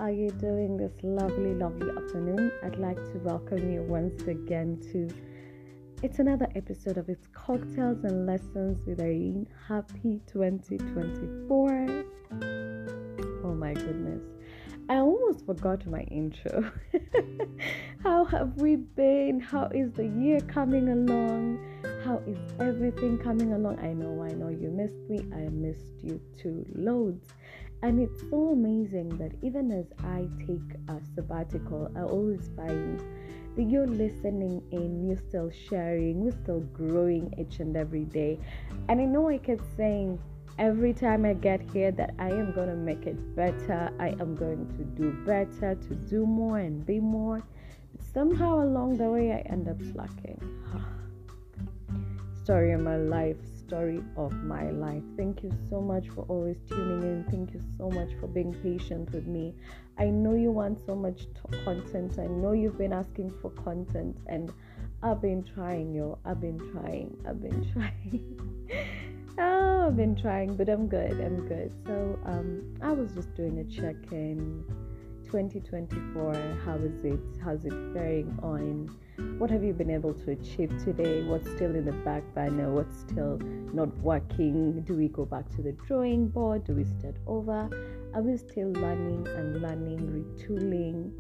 are you doing this lovely, lovely afternoon? I'd like to welcome you once again to it's another episode of It's Cocktails and Lessons with Irene. Happy 2024. Oh my goodness. I almost forgot my intro. How have we been? How is the year coming along? How is everything coming along? I know you missed me. I missed you too, loads. And it's so amazing that even as I take a sabbatical, I always find that you're listening in, you're still sharing, we're still growing each and every day. And I know I kept saying every time I get here that I am going to make it better, I am going to do better, to do more and be more. But somehow along the way, I end up slacking. Story of my life. Thank you so much for always tuning in. Thank you so much for being patient with me. I know you want so much content. I know you've been asking for content, and I've been trying, I've been trying. I've been trying, but I'm good. So I was just doing a check-in. 2024, how's it faring on? What have you been able to achieve today? What's still in the back burner? What's still not working? Do we go back to the drawing board? Do we start over? Are we still learning, retooling?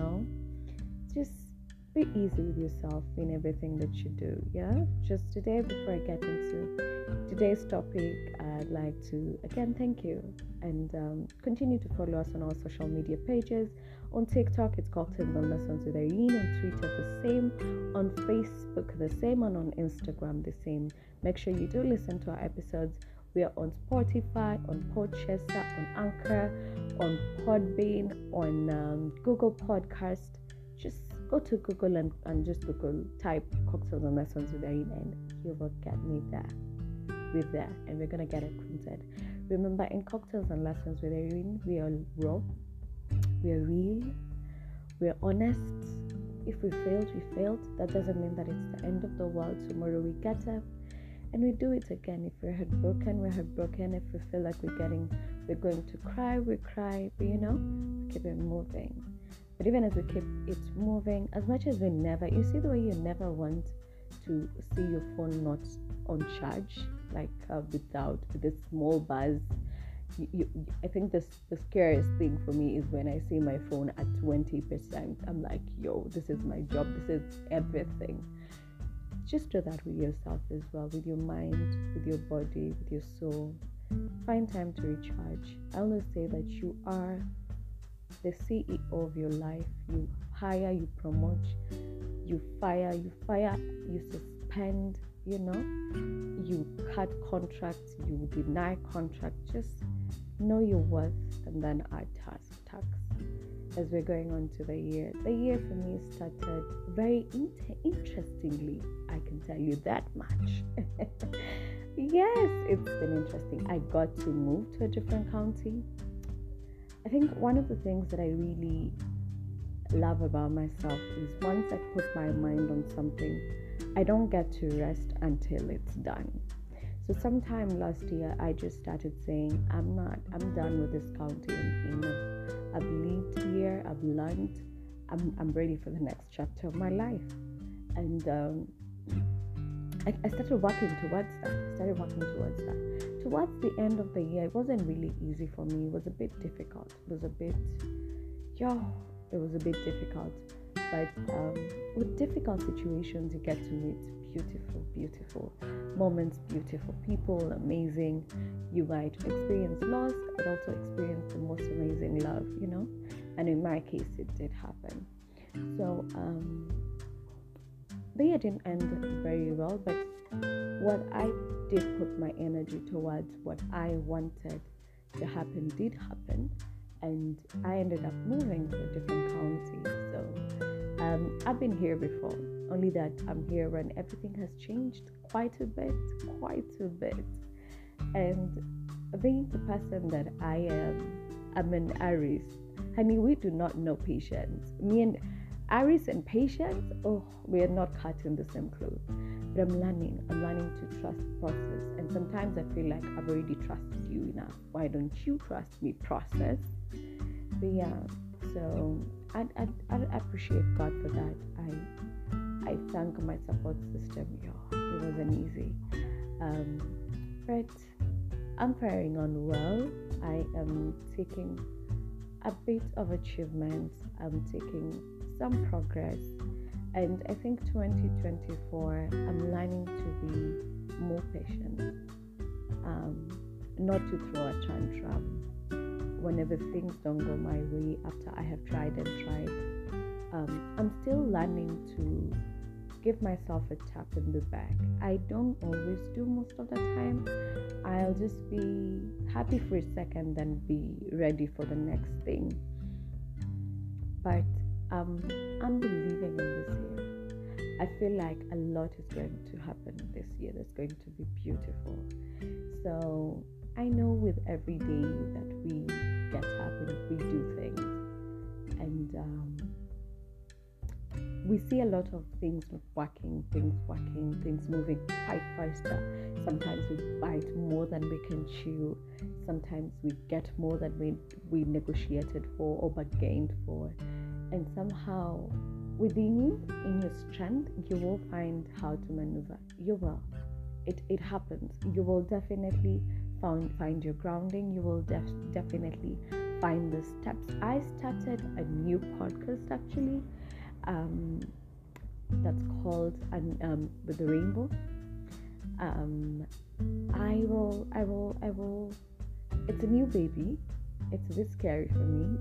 Just be easy with yourself in everything that you do. Yeah, just today, before I get into today's topic, I'd like to again thank you and continue to follow us on our social media pages. On TikTok, it's Cocktails and Lessons with Irene. On Twitter, the same. On Facebook, the same. And on Instagram, the same. Make sure you do listen to our episodes. We are on Spotify, on Podchaser, on Anchor, on Podbean, on Google Podcast. Just go to Google and just Google, type Cocktails and Lessons with Irene, and you will get me there. With that, and we're gonna get acquainted. Remember, in Cocktails and Lessons with Irene, we are raw, we are real, we are honest. If we failed, we failed. That doesn't mean that it's the end of the world. Tomorrow we get up and we do it again. If we're heartbroken, we're heartbroken. If we feel like we're going to cry, we cry. But keep it moving. But even as we keep it moving, as much as we never, you see the way you never want to see your phone not on charge, like with this small buzz. I think the scariest thing for me is when I see my phone at 20%. I'm like, yo, this is my job, this is everything. Just do that with yourself as well, with your mind, with your body, with your soul. Find time to recharge. I always say that you are the CEO of your life. You hire, you promote, you fire, you suspend, you cut contracts, you deny contracts. Just know your worth and then add tax. As we're going on to the year for me started very interestingly. I can tell you that much. Yes, it's been interesting. I got to move to a different county. I think one of the things that I really love about myself is once I put my mind on something, I don't get to rest until it's done. So sometime last year, I just started saying, I'm done with this county. I've lived here, I've learned, I'm ready for the next chapter of my life. And I started working towards that. Towards the end of the year, it wasn't really easy for me. It was a bit difficult. It was a bit difficult. But with difficult situations, you get to meet beautiful moments, beautiful people, amazing. You might experience loss, but also experience the most amazing love, And in my case, it did happen. So the year didn't end very well, but what I did put my energy towards, what I wanted to happen did happen, and I ended up moving to a different county. So I've been here before, only that I'm here when everything has changed quite a bit. And being the person that I am, I'm an Aries. Honey, we do not know patience. Me and Aries and patience, we are not cut in the same cloth. But I'm learning to trust the process. And sometimes I feel like I've already trusted you enough. Why don't you trust me? Process. But yeah, So I appreciate God for that. I thank my support system. Yo, it wasn't easy. Um, but I'm faring on well. I am taking a bit of achievements. I'm taking some progress. And I think 2024, I'm learning to be more patient, not to throw a tantrum whenever things don't go my way after I have tried and tried. I'm still learning to give myself a tap in the back. I don't always do most of the time. I'll just be happy for a second, then be ready for the next thing. But I'm believing in this year. I feel like a lot is going to happen this year that's going to be beautiful. So I know with every day that we get up and we do things, and we see a lot of things working, things moving quite faster. Sometimes we bite more than we can chew. Sometimes we get more than we negotiated for or bargained for. And somehow, within you, in your strength, you will find how to maneuver. You will. It happens. You will definitely find your grounding. You will definitely find the steps. I started a new podcast actually. That's called With the Rainbow. I will. It's a new baby. It's a bit scary for me,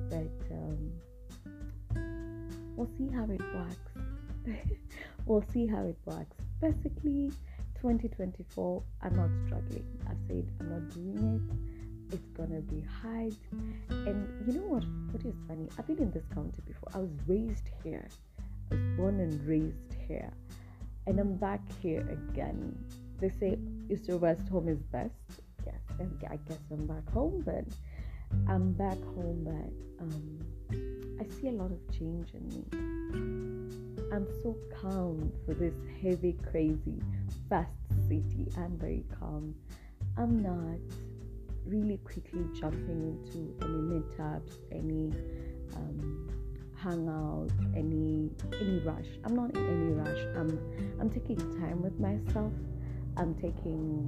but we'll see how it works. We'll see how it works. Basically, 2024, I'm not struggling. I said I'm not doing it. It's gonna be hard. And you know what? What is funny? I've been in this county before. I was raised here. I was born and raised here. And I'm back here again. They say East or West home is best. Yes, and I guess I'm back home, but I'm back home, but I see a lot of change in me. I'm so calm for this heavy, crazy, fast city. I'm very calm. I'm not really quickly jumping into any meetups, any hangout, any rush. I'm not in any rush. I'm taking time with myself. I'm taking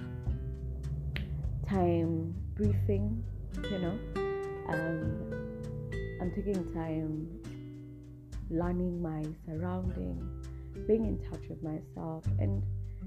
time breathing, I'm taking time learning my surrounding, being in touch with myself, and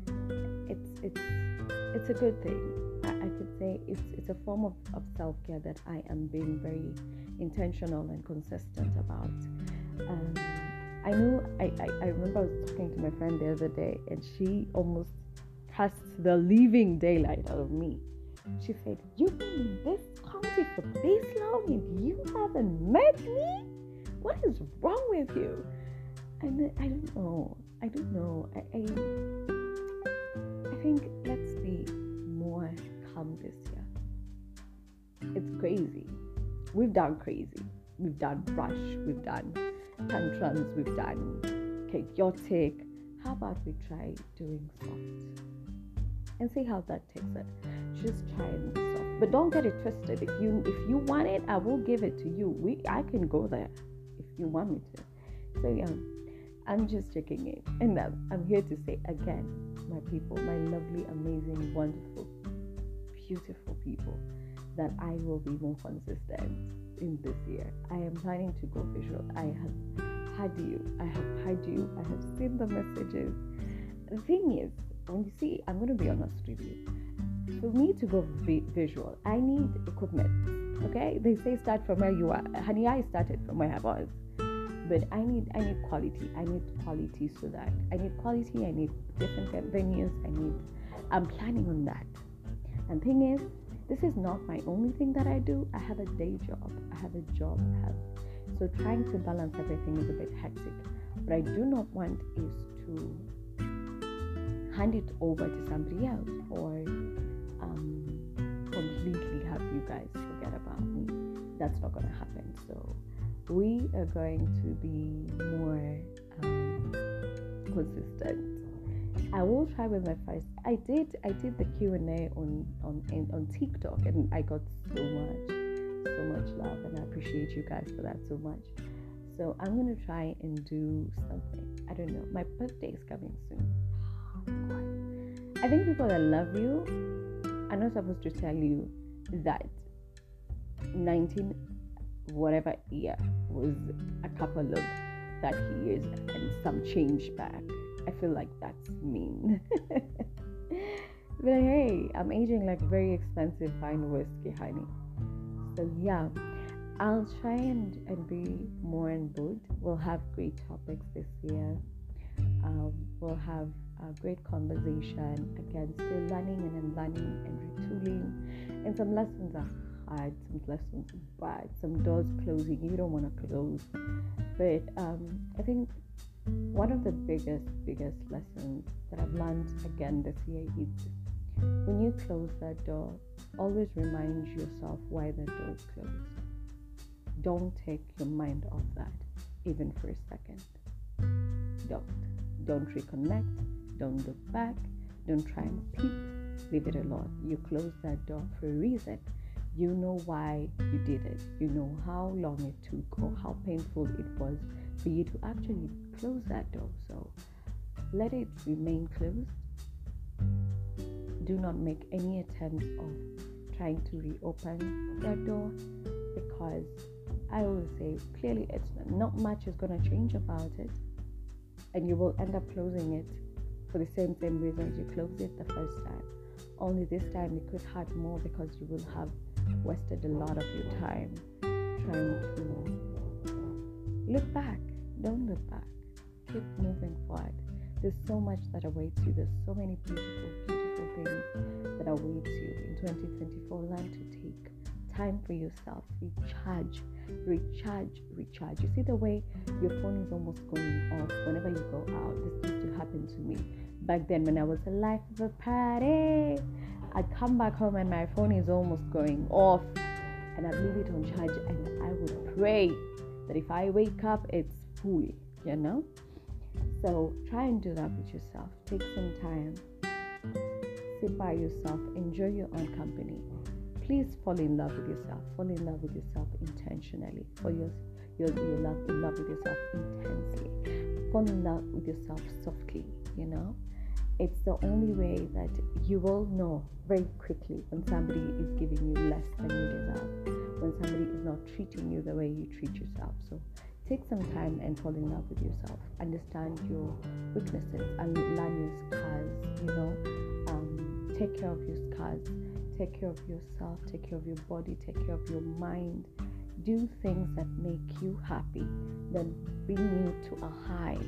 it's a good thing. I could say it's a form of self-care that I am being very intentional and consistent about. I remember I was talking to my friend the other day, and she almost cast the living daylight out of me. She said, "You've been in this county for this long and you haven't met me? What is wrong with you?" And I don't know. I think let's be more calm this year. It's crazy. We've done crazy. We've done rush. We've done tantrums. We've done chaotic. How about we try doing soft and see how that takes it? Just try and be soft, but don't get it twisted. If you want it, I will give it to you. I can go there if you want me to. So yeah, I'm just checking in, and I'm here to say again, my people, my lovely, amazing, wonderful, beautiful people, that I will be more consistent in this year. I am planning to go visual. I have had you. I have seen the messages. The thing is, when you see, I'm going to be honest with you. For me to go visual, I need equipment. Okay, they say start from where you are. Honey, I started from where I was, but I need quality. I need quality so that I need quality. I need different venues. I'm planning on that. And thing is, this is not my only thing that I do. I have a day job. So trying to balance everything is a bit hectic. What I do not want is to hand it over to somebody else or completely have you guys forget about me. That's not going to happen. So we are going to be more consistent. I will try with my first. I did the Q&A on TikTok, and I got so much love, and I appreciate you guys for that so much. So I'm gonna try and do something. I don't know. My birthday is coming soon. I think people that love you are not supposed to tell you that 19 whatever year was a couple of 30 years and some change back. I feel like that's mean. But hey, I'm aging like very expensive fine whiskey, honey. So yeah, I'll try and be more in mood. We'll have great topics this year. We'll have a great conversation. Again, still learning and unlearning and retooling. And some lessons are hard, some lessons are bad, some doors closing you don't want to close. But I think one of the biggest lessons that I've learned again this year is when you close that door, always remind yourself why the door is closed. Don't take your mind off that, even for a second. Don't reconnect. Don't look back. Don't try and peep. Leave it alone. You close that door for a reason. You know why you did it. You know how long it took or how painful it was for you to actually close that door. So let it remain closed. Do not make any attempts of trying to reopen that door, because I always say clearly it's not much is going to change about it, and you will end up closing it for the same reasons you closed it the first time. Only this time it could hurt more because you will have wasted a lot of your time trying to look back. Don't look back. Keep moving forward. There's so much that awaits you. There's so many beautiful things that awaits you in 2024. Learn to take time for yourself. Recharge. You see the way your phone is almost going off whenever you go out. This used to happen to me back then when I was a life of a party. I'd come back home and my phone is almost going off, and I'd leave it on charge, and I would pray that if I wake up, it's full, So try and do that with yourself. Take some time. Sit by yourself. Enjoy your own company. Please fall in love with yourself. Fall in love with yourself intentionally. Fall in love with yourself intensely. Fall in love with yourself softly, It's the only way that you will know very quickly when somebody is giving you less than you deserve, when somebody is not treating you the way you treat yourself. So take some time and fall in love with yourself. Understand your weaknesses and learn your scars, take care of your scars. Take care of yourself. Take care of your body. Take care of your mind. Do things that make you happy, that bring you to a high,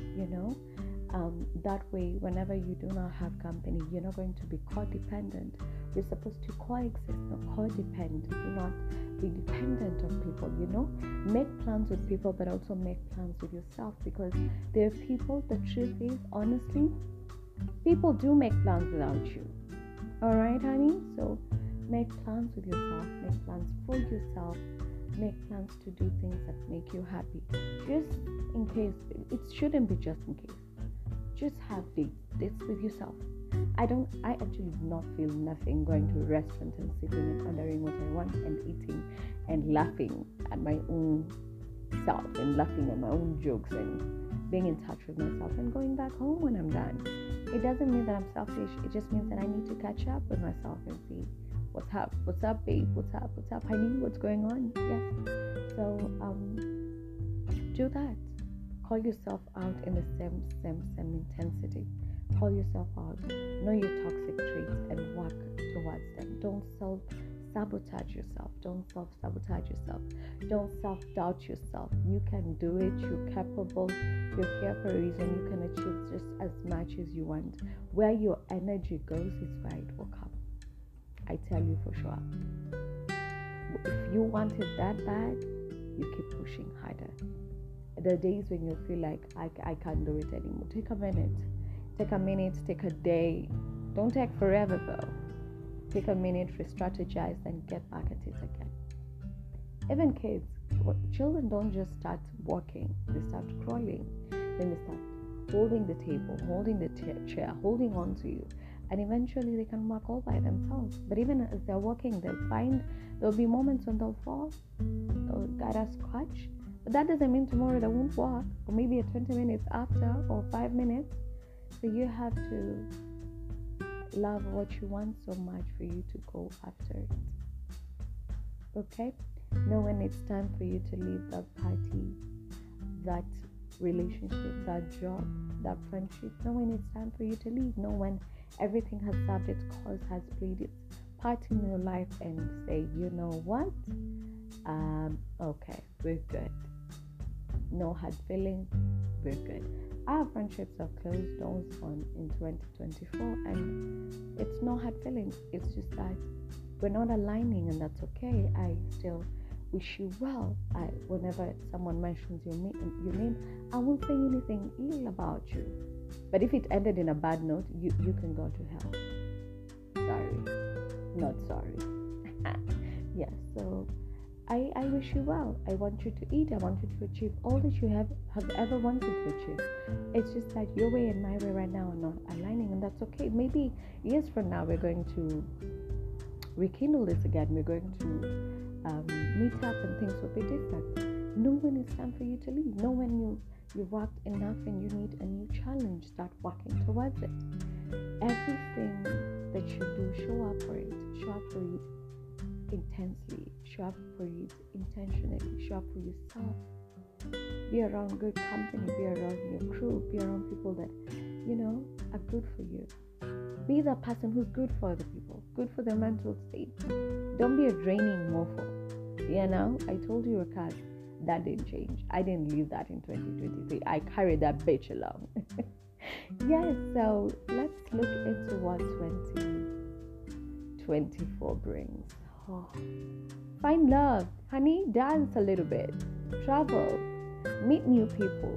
That way, whenever you do not have company, you're not going to be codependent. You're supposed to coexist, not codependent. Do not be dependent on people, Make plans with people, but also make plans with yourself, because there are people, the truth is, honestly, people do make plans without you. All right, honey? So make plans with yourself. Make plans for yourself. Make plans to do things that make you happy. Just in case, it shouldn't be just in case. Just have dates with yourself. I actually do not feel nothing going to a restaurant and sitting and ordering what I want and eating and laughing at my own self and laughing at my own jokes and being in touch with myself and going back home when I'm done. It doesn't mean that I'm selfish. It just means that I need to catch up with myself and see what's up, babe, what's up, honey, what's going on. Yes. So do that. Call yourself out in the same intensity. Call yourself out. Know your toxic traits and work towards them. Don't self-sabotage yourself. Don't self-sabotage yourself. Don't self-doubt yourself. You can do it. You're capable. You're here for a reason. You can achieve just as much as you want. Where your energy goes is where it will come. I tell you for sure. If you want it that bad, you keep pushing harder. There are days when you feel like I can't do it anymore. Take a minute, take a day. Don't take forever though. Take a minute, re-strategize, and get back at it again. Even kids, children don't just start walking, they start crawling. Then they start holding the table, holding the chair, holding on to you. and eventually they can walk all by themselves. But even as they're walking, there'll be moments when they'll fall, they'll get a scratch. But that doesn't mean tomorrow they won't walk, or maybe 20 minutes after, or 5 minutes. So you have to love what you want so much for you to go after it. Okay? Know when it's time for you to leave that party, that relationship, that job, that friendship. Know when it's time for you to leave. Know when everything has served its course, has played its part in your life, and say, you know what? Okay, we're good. No hard feelings, we're good. Our friendships have closed doors in 2024, and it's no hard feelings. It's just that we're not aligning, and that's okay. I still wish you well. Whenever someone mentions your name, I won't say anything ill about you. But if it ended in a bad note, you can go to hell. Sorry, not sorry. Yeah, so I wish you well. I want you to eat. I want you to achieve all that you have ever wanted to achieve. It's just that your way and my way right now are not aligning, and that's okay. Maybe years from now we're going to rekindle this again. We're going to meet up, and things will be different. Know when it's time for you to leave. Know when you've worked enough and you need a new challenge. Start working towards it. Everything that you do, show up for it. Show up for it intensely. Show up for it intentionally. Show up for yourself. Be around good company. Be around your crew. Be around people that are good for you. Be the person who's good for other people, good for their mental state. Don't be a draining mofo. I told you, Rakat, that didn't change. I didn't leave that in 2023. I carried that bitch along. Yes, so let's look into what 2024 brings. Oh. Find love, honey. Dance a little bit. Travel. Meet new people.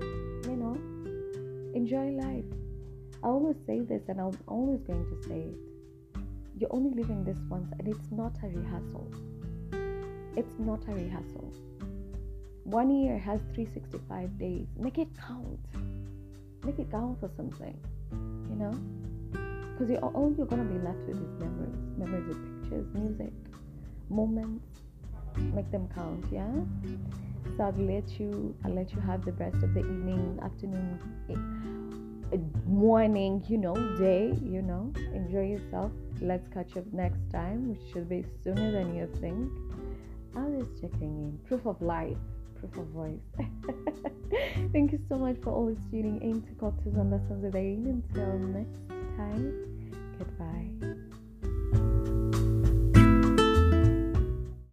Enjoy life. I always say this, and I'm always going to say it. You're only living this once, and it's not a rehearsal. It's not a rehearsal. 1 year has 365 days. Make it count. Make it count for something, because all you're going to be left with is memories of pictures, music, moments. Make them count, yeah? So I'll let you have the rest of the evening, afternoon, morning, day, enjoy yourself. Let's catch up next time, which should be sooner than you think. I was checking in. Proof of life, proof of voice. Thank you so much for always tuning in to Cocktails and Lessons with Irene. Until next time.